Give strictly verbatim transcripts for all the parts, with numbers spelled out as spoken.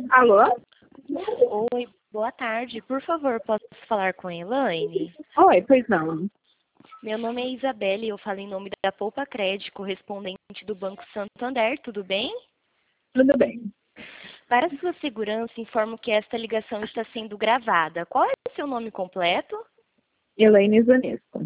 Alô? Oi, boa tarde. Por favor, posso falar com a Elaine? Oi, pois não. Meu nome é Isabelle e eu falo em nome da Poupa Crédito, correspondente do Banco Santander, tudo bem? Tudo bem. Para sua segurança, informo que esta ligação está sendo gravada. Qual é o seu nome completo? Elaine Zanesco.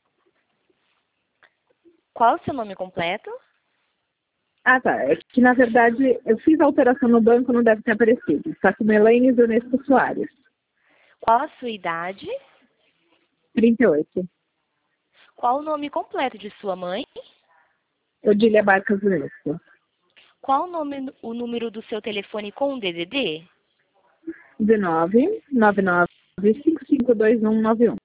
Qual é o seu nome completo? Ah, tá. É que, na verdade, eu fiz a alteração no banco, não deve ter aparecido. Está como Elaine Zanesco Soares. Qual a sua idade? trinta e oito. Qual o nome completo de sua mãe? Odília Barca Zanesco. Qual o, nome, o número do seu telefone com o D D D? dezenove, noventa e nove, cinco cinco dois um nove um.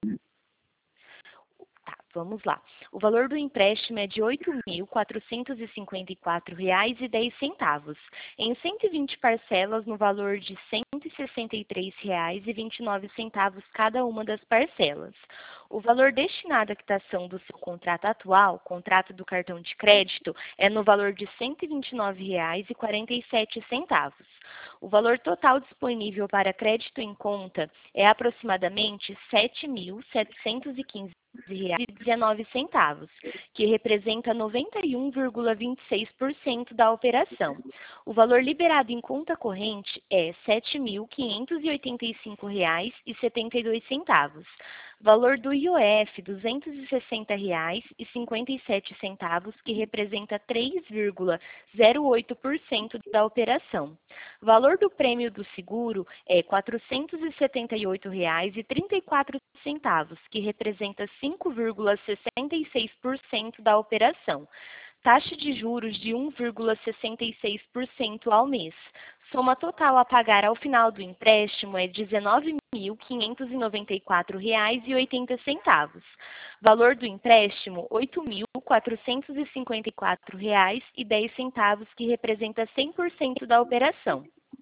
Tá, vamos lá. O valor do empréstimo é de oito mil quatrocentos e cinquenta e quatro reais e dez centavos, em cento e vinte parcelas no valor de cento e sessenta e três reais e vinte e nove centavos cada uma das parcelas. O valor destinado à quitação do seu contrato atual, contrato do cartão de crédito, é no valor de cento e vinte e nove reais e quarenta e sete centavos. O valor total disponível para crédito em conta é aproximadamente sete mil setecentos e quinze reais e dezenove centavos, que representa noventa e um vírgula vinte e seis por cento da operação. O valor liberado em conta corrente é sete mil quinhentos e oitenta e cinco reais e setenta e dois centavos. Valor do I O F, duzentos e sessenta reais e cinquenta e sete centavos, que representa três vírgula zero oito por cento da operação. Valor do prêmio do seguro é quatrocentos e setenta e oito reais e trinta e quatro centavos, que representa cinco vírgula sessenta e seis por cento da operação. Taxa de juros de um vírgula sessenta e seis por cento ao mês. Soma total a pagar ao final do empréstimo é dezenove mil quinhentos e noventa e quatro reais e oitenta centavos. Valor do empréstimo, oito mil quatrocentos e cinquenta e quatro reais e dez centavos, que representa cem por cento da operação.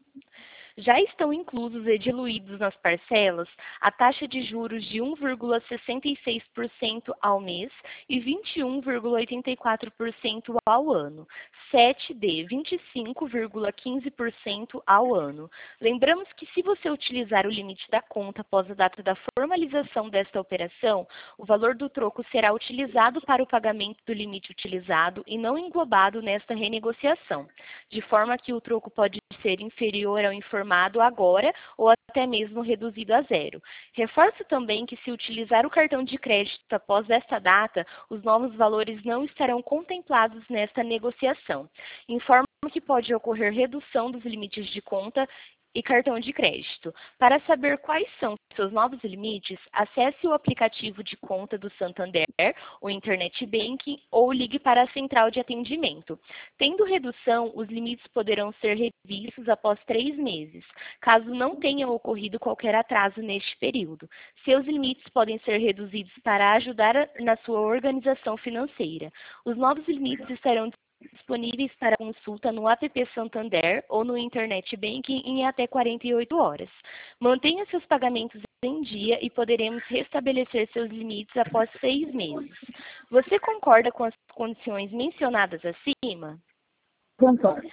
Já estão inclusos e diluídos nas parcelas a taxa de juros de um vírgula sessenta e seis por cento ao mês e vinte e um vírgula oitenta e quatro por cento ao ano, sete de vinte e cinco vírgula quinze por cento ao ano. Lembramos que, se você utilizar o limite da conta após a data da formalização desta operação, o valor do troco será utilizado para o pagamento do limite utilizado e não englobado nesta renegociação, de forma que o troco pode ser inferior ao informado agora ou até mesmo reduzido a zero. Reforço também que, se utilizar o cartão de crédito após esta data, os novos valores não estarão contemplados nesta negociação. Informo que pode ocorrer redução dos limites de conta e cartão de crédito. Para saber quais são seus novos limites, acesse o aplicativo de conta do Santander, o Internet Banking, ou ligue para a central de atendimento. Tendo redução, os limites poderão ser revistos após três meses, caso não tenha ocorrido qualquer atraso neste período. Seus limites podem ser reduzidos para ajudar na sua organização financeira. Os novos limites estarão disponíveis para consulta no app Santander ou no Internet Banking em até quarenta e oito horas. Mantenha seus pagamentos em dia e poderemos restabelecer seus limites após seis meses. Você concorda com as condições mencionadas acima? Concordo.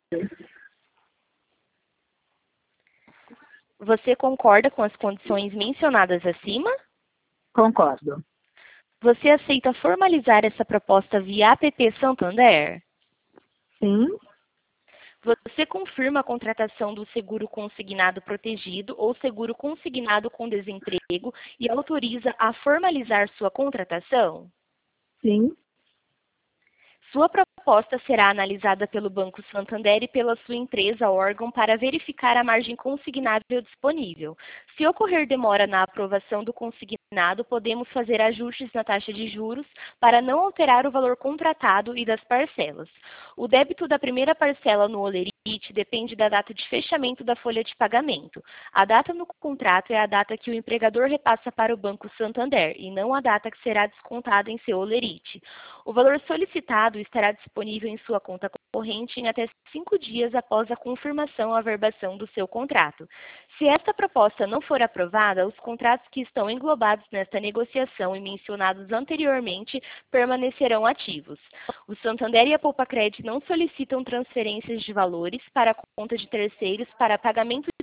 Você concorda com as condições mencionadas acima? Concordo. Você aceita formalizar essa proposta via app Santander? Sim. Você confirma a contratação do seguro consignado protegido ou seguro consignado com desemprego e autoriza a formalizar sua contratação? Sim. Sua proposta será analisada pelo Banco Santander e pela sua empresa órgão para verificar a margem consignável disponível. Se ocorrer demora na aprovação do consignado, podemos fazer ajustes na taxa de juros para não alterar o valor contratado e das parcelas. O débito da primeira parcela no holerite depende da data de fechamento da folha de pagamento. A data no contrato é a data que o empregador repassa para o Banco Santander e não a data que será descontada em seu holerite. O valor solicitado estará disponível em sua conta corrente em até cinco dias após a confirmação ou averbação do seu contrato. Se esta proposta não for aprovada, os contratos que estão englobados nesta negociação e mencionados anteriormente permanecerão ativos. O Santander e a Poupa Crédito não solicitam transferências de valores para a conta de terceiros para pagamento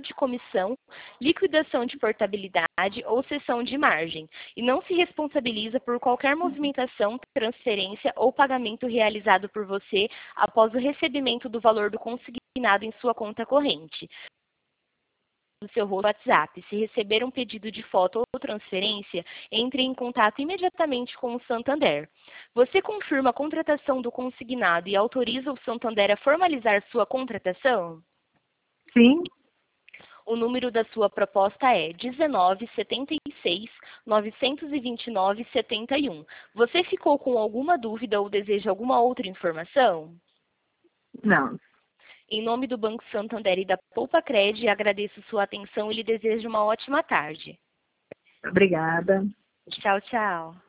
de comissão, liquidação de portabilidade ou cessão de margem, e não se responsabiliza por qualquer movimentação, transferência ou pagamento realizado por você após o recebimento do valor do consignado em sua conta corrente do seu WhatsApp. Se receber um pedido de foto ou transferência, entre em contato imediatamente com o Santander. Você confirma a contratação do consignado e autoriza o Santander a formalizar sua contratação? Sim. O número da sua proposta é dezenove, setenta e seis, novecentos e vinte e nove, setenta e um. Você ficou com alguma dúvida ou deseja alguma outra informação? Não. Em nome do Banco Santander e da Poupacred, agradeço sua atenção e lhe desejo uma ótima tarde. Obrigada. Tchau, tchau.